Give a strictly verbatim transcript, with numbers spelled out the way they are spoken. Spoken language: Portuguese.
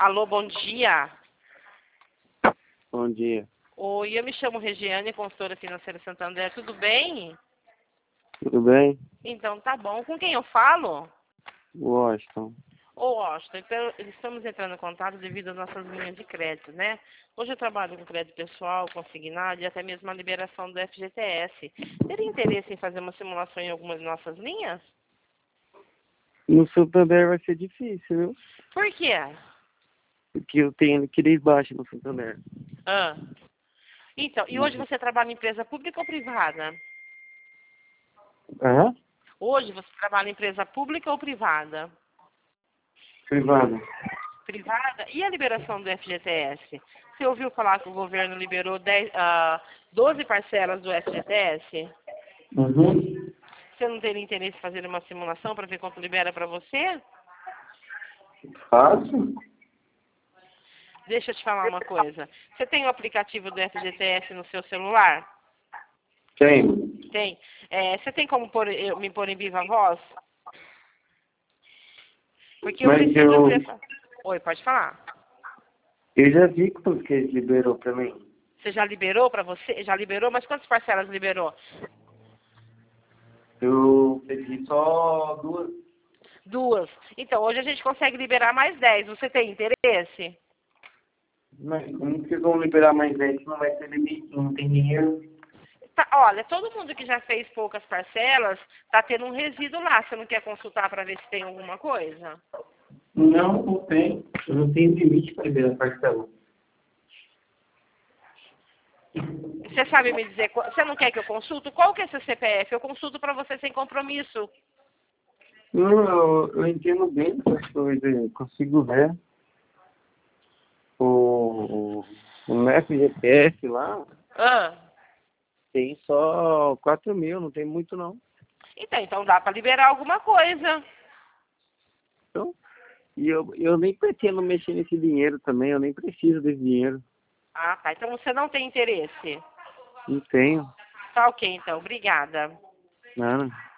Alô, bom dia. Bom dia. Oi, eu me chamo Regiane, consultora financeira Santander. Tudo bem? Tudo bem? Então, tá bom. Com quem eu falo? Washington. Ô, Austin, então, estamos entrando em contato devido às nossas linhas de crédito, né? Hoje eu trabalho com crédito pessoal, consignado e até mesmo a liberação do F G T S. Teria interesse em fazer uma simulação em algumas de nossas linhas? No Santander vai ser difícil, viu? Por quê? Porque eu tenho liquidez baixa no Santander. Ah. Então, e hoje você trabalha em empresa pública ou privada? Aham? Hoje você trabalha em empresa pública ou privada? Privada. Privada? E a liberação do F G T S? Você ouviu falar que o governo liberou dez, ah, doze parcelas do F G T S? Uhum. Você não teria interesse em fazer uma simulação para ver quanto libera para você? Fácil? Deixa eu te falar uma coisa. Você tem o aplicativo do F G T S no seu celular? Tenho. Tem. É, você tem como pôr, eu, me pôr em viva voz? Porque eu Mas preciso eu, ver... Oi, pode falar. eu já vi quanto que ele liberou pra mim. Você já liberou para você? Já liberou? Mas quantas parcelas liberou? Eu pedi só duas. Duas. Então, hoje a gente consegue liberar mais dez. Você tem interesse? Mas como que vão liberar mais dez? Não vai ter limite, não tem dinheiro. Tá, olha, todo mundo que já fez poucas parcelas tá tendo um resíduo lá. Você não quer consultar para ver se tem alguma coisa? Não, não tem. Eu não tenho limite para liberar parcela. Você sabe me dizer, qual- você não quer que eu consulto? Qual que é seu C P F? Eu consulto para você sem compromisso. Não, eu, eu entendo bem dessas coisas, eu consigo ver. O, o F G T S lá Ah, tem só quatro mil, não tem muito não. então, então dá para liberar alguma coisa. Então, e eu, eu nem pretendo mexer nesse dinheiro também, eu nem preciso desse dinheiro. Ah, tá. Então você não tem interesse. Não tenho, Tá ok, então. Obrigada. nada.